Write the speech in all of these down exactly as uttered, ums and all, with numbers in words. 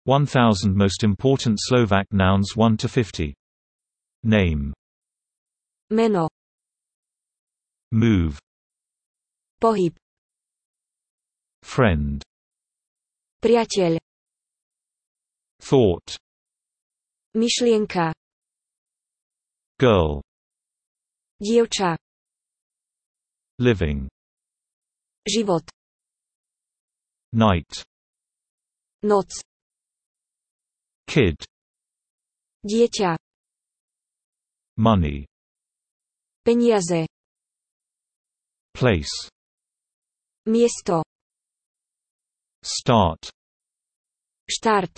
one thousand Most Important Slovak Nouns one to fifty. Name. Meno. Move. Pohyb. Friend. Priateľ. Thought. Myšlienka. Girl. Dievča. Living. Život. Night. Noc. Kid. Dieťa. Money. Peniaze. Place. Miesto. Start. Štart.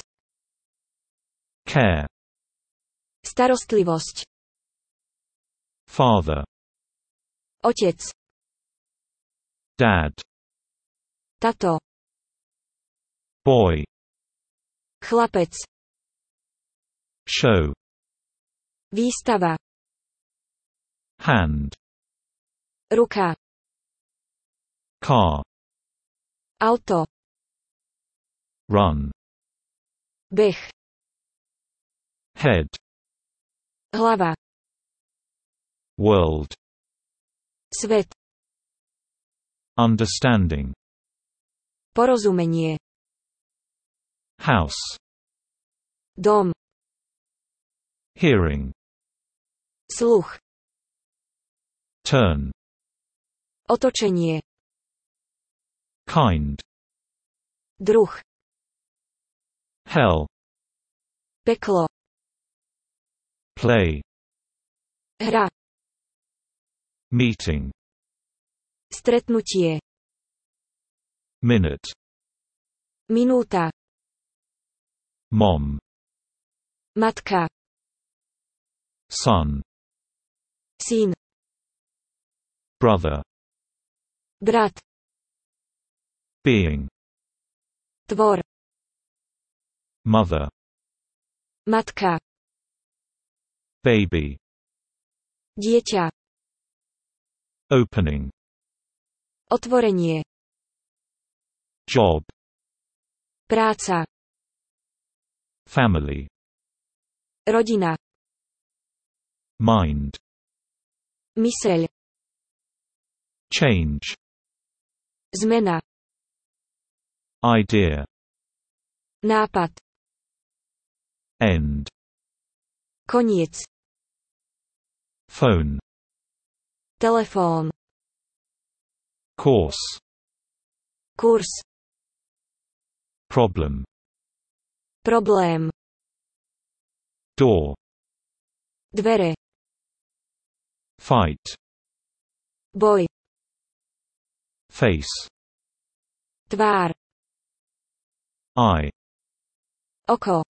Care. Starostlivosť. Father. Otec. Dad. Tato. Boy. Chlapec. Show. Výstava. Hand. Ruka. Car. Auto. Run. Beh. Head. Hlava. World. Svet. Understanding. Porozumenie. House. Dom. Hearing. Sluch. Turn. Otočenie. Kind. Druh. Hell. Peklo. Play. Hra. Meeting. Stretnutie. Minute. Minúta. Mom. Matka. Son. Syn. Brother. Brat. Being. Tvor. Mother. Matka. Baby. Dieťa. Opening. Otvorenie. Job. Práca. Family. Rodina. Mind. Myseľ. Change. Zmena. Idea. Nápad. End. Koniec. Phone. Telefón. Course. Kurs. Problem. Problém. Door. Dvere. Fight. Boj. Face. Tvár. Eye. Oko.